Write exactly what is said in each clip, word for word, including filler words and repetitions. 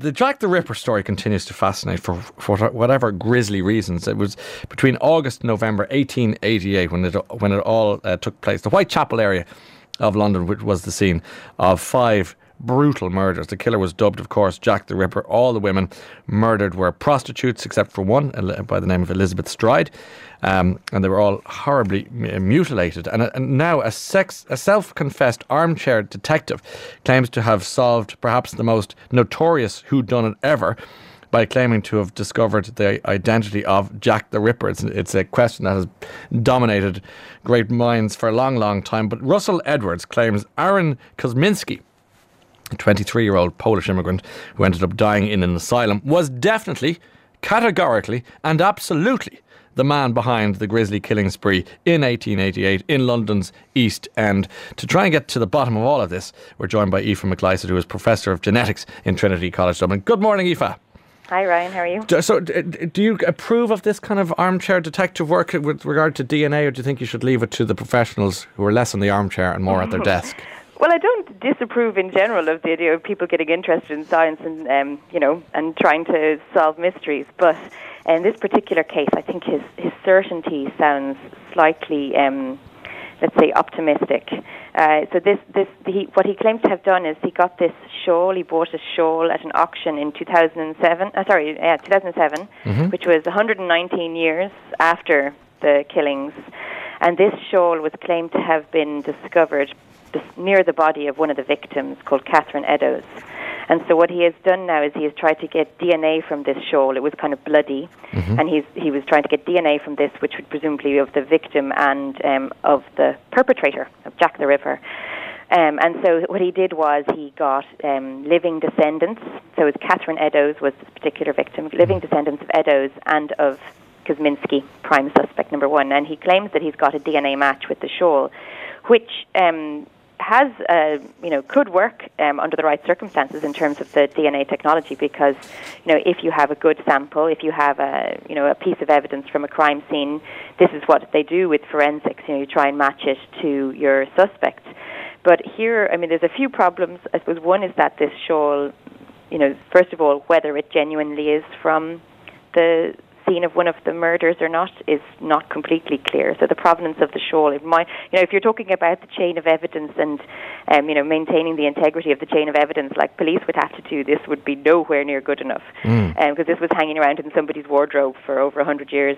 the Jack the Ripper story continues to fascinate for, for whatever grisly reasons. It was between August and November eighteen eighty-eight when it when it all uh, took place. The Whitechapel area of London, which was the scene of five brutal murders. The killer was dubbed, of course, Jack the Ripper. All the women murdered were prostitutes, except for one by the name of Elizabeth Stride, um, and they were all horribly mutilated. And, and now a, sex, a self-confessed armchair detective claims to have solved perhaps the most notorious whodunit ever by claiming to have discovered the identity of Jack the Ripper. It's, it's a question that has dominated great minds for a long, long time. But Russell Edwards claims Aaron Kosminski, a twenty-three-year-old Polish immigrant who ended up dying in an asylum, was definitely, categorically and absolutely the man behind the grisly killing spree in eighteen eighty-eight in London's East End. To try and get to the bottom of all of this, we're joined by Aoife McLeod, who is Professor of Genetics in Trinity College Dublin. Good morning, Aoife. Hi, Ryan. How are you? So, do you approve of this kind of armchair detective work with regard to D N A, or do you think you should leave it to the professionals who are less in the armchair and more at their desk? Well, I don't disapprove in general of the idea of people getting interested in science and, um, you know, and trying to solve mysteries. But in this particular case, I think his, his certainty sounds slightly, um, let's say, optimistic. Uh, so this, this, he, what he claims to have done is he got this shawl. He bought a shawl at an auction in two thousand seven. Uh, sorry, yeah, two thousand seven, mm-hmm. which was one hundred nineteen years after the killings, and this shawl was claimed to have been discovered near the body of one of the victims, called Catherine Eddowes. And so what he has done now is he has tried to get D N A from this shawl. It was kind of bloody, mm-hmm. and he's he was trying to get D N A from this, which would presumably be of the victim and um, of the perpetrator, of Jack the Ripper. Um, and so what he did was he got um, living descendants. So it's Catherine Eddowes was this particular victim, living descendants of Eddowes and of Kosminski, prime suspect number one. And he claims that he's got a D N A match with the shawl, which um, has, uh, you know, could work um, under the right circumstances in terms of the D N A technology, because, you know, if you have a good sample, if you have a, you know, a piece of evidence from a crime scene, this is what they do with forensics. You know, you try and match it to your suspect. But here, I mean, there's a few problems. I suppose one is that this shawl, you know, first of all, whether it genuinely is from the scene of one of the murders or not is not completely clear. So the provenance of the shawl, it might, you know, if you're talking about the chain of evidence and, um, you know, maintaining the integrity of the chain of evidence, like police would have to do, this would be nowhere near good enough, because mm. um, this was hanging around in somebody's wardrobe for over a hundred years.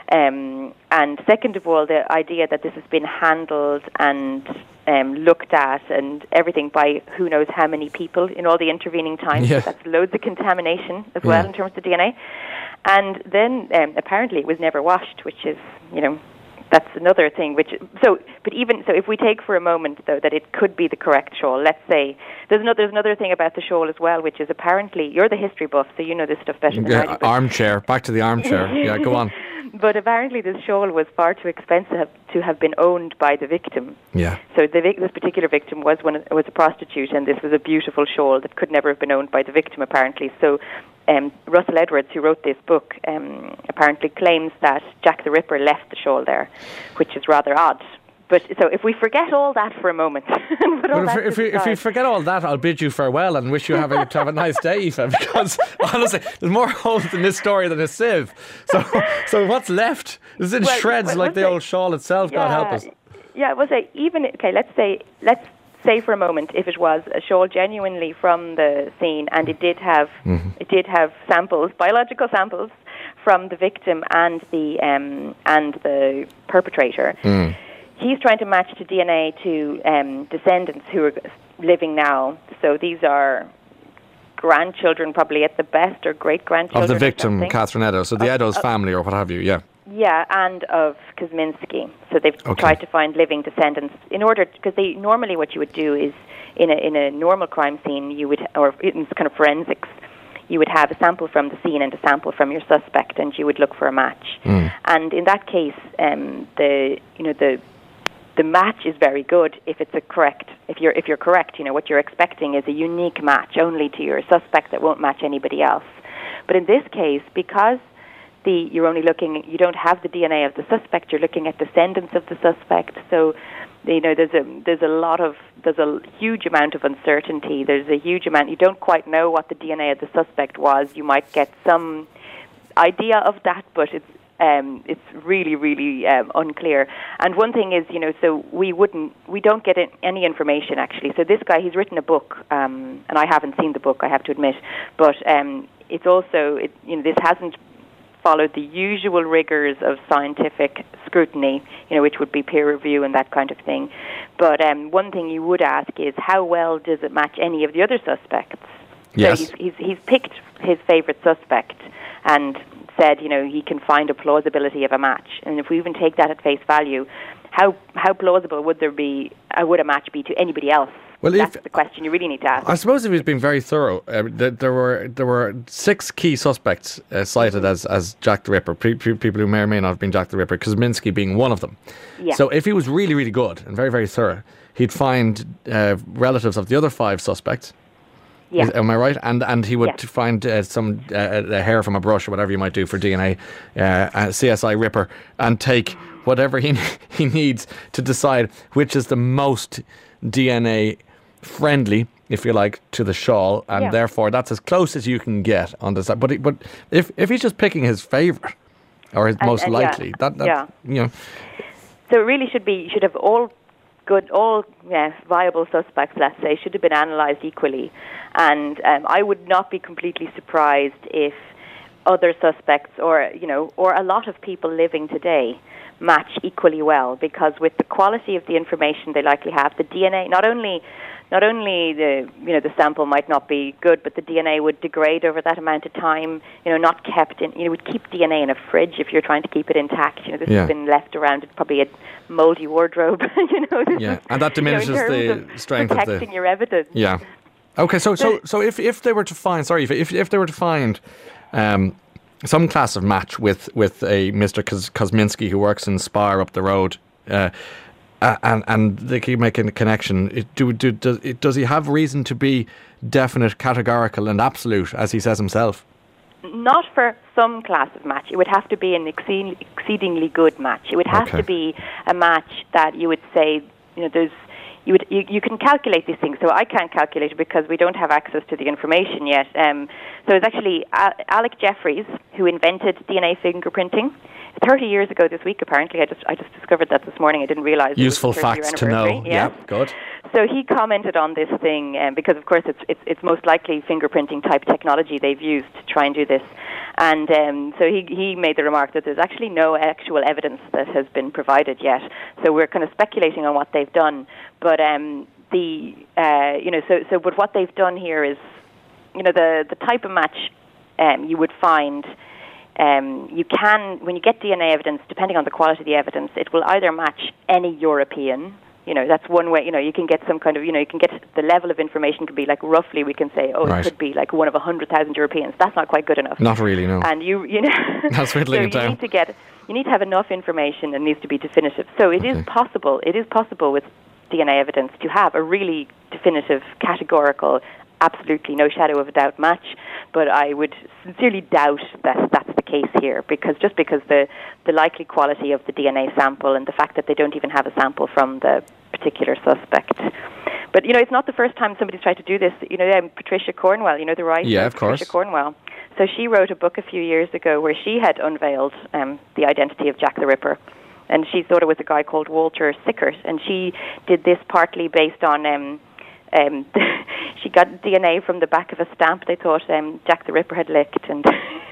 Um, and second of all, the idea that this has been handled and um, looked at and everything by who knows how many people in all the intervening times. Yeah. So that's loads of contamination as well yeah. in terms of D N A. And then um, apparently it was never washed, which is, you know, that's another thing. Which so, but even so, if we take for a moment though that it could be the correct shawl, let's say there's another there's another thing about the shawl as well, which is apparently you're the history buff, so you know this stuff better than yeah, I do. Armchair, back to the armchair. Yeah, go on. But apparently this shawl was far too expensive to have been owned by the victim. Yeah. So the vic- this particular victim was one of, was a prostitute, and this was a beautiful shawl that could never have been owned by the victim, apparently. So um, Russell Edwards, who wrote this book, um, apparently claims that Jack the Ripper left the shawl there, which is rather odd. But so if we forget all that for a moment, well, if, if, we, if we forget all that, I'll bid you farewell and wish you have a, to have a nice day, Aoife, because honestly, there's more holes in this story than a sieve. So, so what's left? It's in well, shreds well, like the say, old shawl itself. Yeah, God help us. Yeah, we'll say even okay. Let's say let's say for a moment if it was a shawl genuinely from the scene, and it did have mm-hmm. it did have samples, biological samples from the victim and the um, and the perpetrator. Mm. He's trying to match the D N A to um, descendants who are living now. So these are grandchildren, probably at the best, or great-grandchildren. Of the victim, Catherine Eddowes. So the of, Eddowes of, family or what have you, yeah. Yeah, and of Kosminski. So they've okay. tried to find living descendants in order, because they normally what you would do is, in a, in a normal crime scene, you would, or in kind of forensics, you would have a sample from the scene and a sample from your suspect, and you would look for a match. Mm. And in that case, um, the you know the the match is very good if it's a correct. If you're if you're correct, you know what you're expecting is a unique match only to your suspect that won't match anybody else. But in this case, because the you're only looking, you don't have the D N A of the suspect. You're looking at descendants of the suspect. So you know, there's a there's a lot of there's a huge amount of uncertainty. There's a huge amount. You don't quite know what the D N A of the suspect was. You might get some idea of that, but it's um, it's really really um, unclear. And one thing is, you know, so we wouldn't we don't get any information actually. So this guy, he's written a book, um, and I haven't seen the book, I have to admit, but um, it's also it, you know, this hasn't followed the usual rigors of scientific scrutiny, you know, which would be peer review and that kind of thing. But um, one thing you would ask is, how well does it match any of the other suspects? Yes. So he's, he's, he's picked his favourite suspect and said, you know, he can find a plausibility of a match. And if we even take that at face value, how how plausible would there be, uh, would a match be to anybody else? Well, that's if, the question you really need to ask. I suppose if he's been very thorough, uh, th- there were there were six key suspects uh, cited as, as Jack the Ripper, pre- pre- people who may or may not have been Jack the Ripper, Kosminski being one of them. Yeah. So if he was really, really good and very, very thorough, he'd find uh, relatives of the other five suspects. Yeah. Is, am I right? And and he would yeah. find uh, some uh, a hair from a brush or whatever you might do for D N A, uh, a C S I Ripper, and take whatever he he needs to decide which is the most D N A friendly, if you like, to the shawl, and yeah. therefore that's as close as you can get on this. But he, but if if he's just picking his favourite or his and, most and likely, yeah. that, that yeah. you know. So it really should be you should have all good, all yeah, viable suspects. Let's say should have been analysed equally, and um, I would not be completely surprised if other suspects, or you know, or a lot of people living today, match equally well, because with the quality of the information they likely have, the D N A not only. Not only the you know the sample might not be good, but the D N A would degrade over that amount of time. You know, not kept in. You know, would keep D N A in a fridge if you're trying to keep it intact. You know, this yeah. has been left around. It's probably a mouldy wardrobe. you know. Yeah, and that diminishes you know, the of strength of the protecting your evidence. Yeah. Okay, so so so if, if they were to find sorry if if they were to find um, some class of match with with a Mister Kos- Kosminski who works in Spire up the road. Uh, Uh, and and they keep making a connection. It, do, do, does, it, does he have reason to be definite, categorical and absolute, as he says himself? Not for some class of match. It would have to be an exceed, exceedingly good match. It would have okay. to be a match that you would say, you know, there's, you would you, you can calculate these things. So I can't calculate it because we don't have access to the information yet. Um, so it's actually Al- Alec Jeffreys who invented D N A fingerprinting. Thirty years ago this week, apparently. I just I just discovered that this morning. I didn't realise. Useful it was the facts to know. Yes. Yeah, good. So he commented on this thing um, because, of course, it's, it's it's most likely fingerprinting type technology they've used to try and do this. And um, so he he made the remark that there's actually no actual evidence that has been provided yet. So we're kind of speculating on what they've done. But um, the uh, you know so so but what they've done here is, you know, the the type of match um, you would find. Um, you can, when you get D N A evidence, depending on the quality of the evidence, it will either match any European. You know, that's one way. You know, you can get some kind of, you know, you can get the level of information could be like roughly. We can say, oh, right. it could be like one of a hundred thousand Europeans. That's not quite good enough. Not really, no. And you, you know, that's whittling so it down. You need to get, you need to have enough information, and needs to be definitive. So it okay. is possible. It is possible with D N A evidence to have a really definitive, categorical, absolutely no shadow of a doubt match, but I would sincerely doubt that that's the case here, because just because the, the likely quality of the D N A sample and the fact that they don't even have a sample from the particular suspect. But, you know, it's not the first time somebody's tried to do this. You know, um, Patricia Cornwell, you know, the writer, yeah, of course. Patricia Cornwell. So she wrote a book a few years ago where she had unveiled um, the identity of Jack the Ripper. And she thought it was a guy called Walter Sickert. And she did this partly based on... Um, Um, she got D N A from the back of a stamp they thought um, Jack the Ripper had licked, and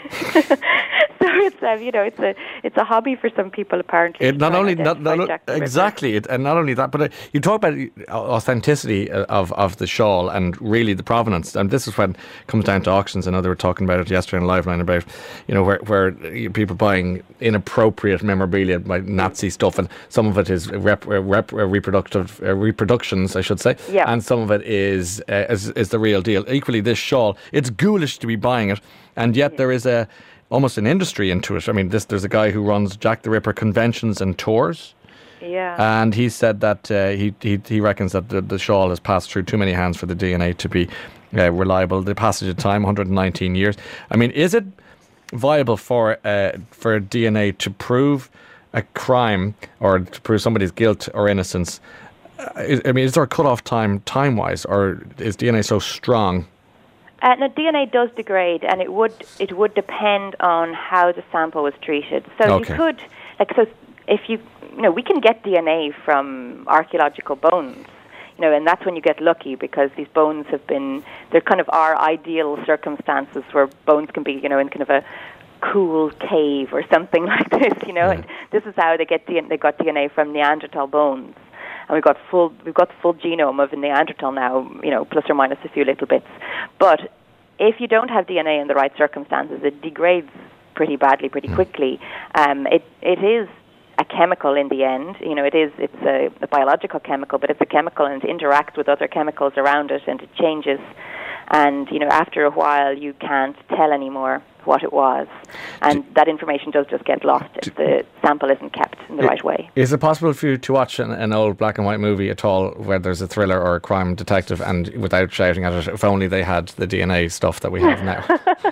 so it's um, you know it's a it's a hobby for some people apparently. It not only not, not exactly, it, and not only that, but uh, you talk about authenticity of of the shawl and really the provenance, and this is when it comes down to auctions. I know they were talking about it yesterday in Liveline about you know where where people buying inappropriate memorabilia, like Nazi stuff, and some of it is rep, rep, reproductive uh, reproductions, I should say, yeah. and some of it is, uh, is is the real deal. Equally, this shawl, it's ghoulish to be buying it, and yet yeah. there is a almost an industry into it. I mean, this there's a guy who runs Jack the Ripper conventions and tours. Yeah. And he said that uh, he, he he reckons that the, the shawl has passed through too many hands for the D N A to be uh, reliable. The passage of time, one hundred nineteen years. I mean, is it viable for uh, for D N A to prove a crime or to prove somebody's guilt or innocence I mean, is there a cut-off time, time-wise, or is D N A so strong? Uh, no, D N A does degrade, and it would it would depend on how the sample was treated. So Okay. you could, like, so if you, you know, we can get D N A from archaeological bones, you know, and that's when you get lucky because these bones have been, they're kind of our ideal circumstances where bones can be, you know, in kind of a cool cave or something like this, you know. Yeah. And this is how they get D N A. They got D N A from Neanderthal bones. And we've got full, we've got the full genome of a Neanderthal now, you know, plus or minus a few little bits. But if you don't have D N A in the right circumstances, it degrades pretty badly, pretty quickly. Um, it it is a chemical in the end. You know, it is it's a, a biological chemical, but it's a chemical and it interacts with other chemicals around it, and it changes. And you know, after a while, you can't tell anymore what it was, and that information does just get lost if the sample isn't kept in the right way. Is it possible for you to watch an, an old black and white movie at all where there's a thriller or a crime detective and without shouting at it, if only they had the D N A stuff that we have now?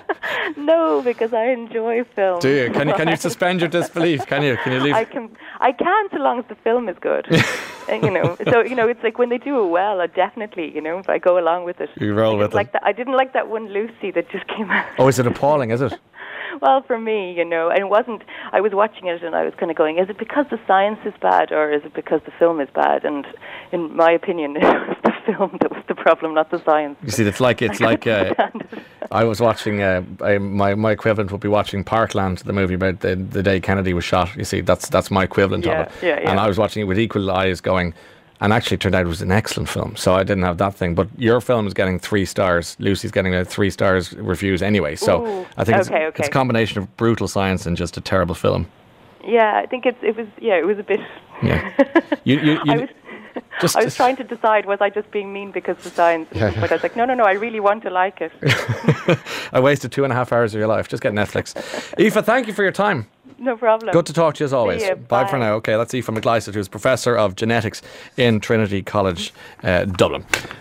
No, because I enjoy film. Do you? Can you can you suspend your disbelief? Can you? Can you leave? I can. I can, so long as the film is good. uh, you know. So you know, it's like when they do it well, I definitely, you know, if I go along with it. You roll I with didn't like that. I didn't like that one Lucy that just came out. Oh, is it appalling? Is it? Well, for me, you know, and it wasn't. I was watching it and I was kind of going, is it because the science is bad or is it because the film is bad? And in my opinion, it was the film that was the problem, not the science. You see, it's like it's like uh, I was watching. Uh, I, my my equivalent would be watching Parkland, the movie about the the day Kennedy was shot. You see, that's that's my equivalent Yeah, of it. yeah, yeah. And I was watching it with equal eyes, going. And actually, it turned out it was an excellent film, so I didn't have that thing. But your film is getting three stars. Lucy's getting a three stars reviews anyway. So Ooh, I think it's, okay, okay. it's a combination of brutal science and just a terrible film. Yeah, I think it's it was. Yeah, it was a bit. Yeah, you, you, you, I was. just, I was trying to decide, was I just being mean because of the science? And Yeah. But I was like, no, no, no, I really want to like it. I wasted two and a half hours of your life. Just get Netflix. Aoife, thank you for your time. No problem. Good to talk to you as always. See you. Bye. Bye. For now. Okay, that's Aoife McLeisett, who's Professor of Genetics in Trinity College, uh, Dublin.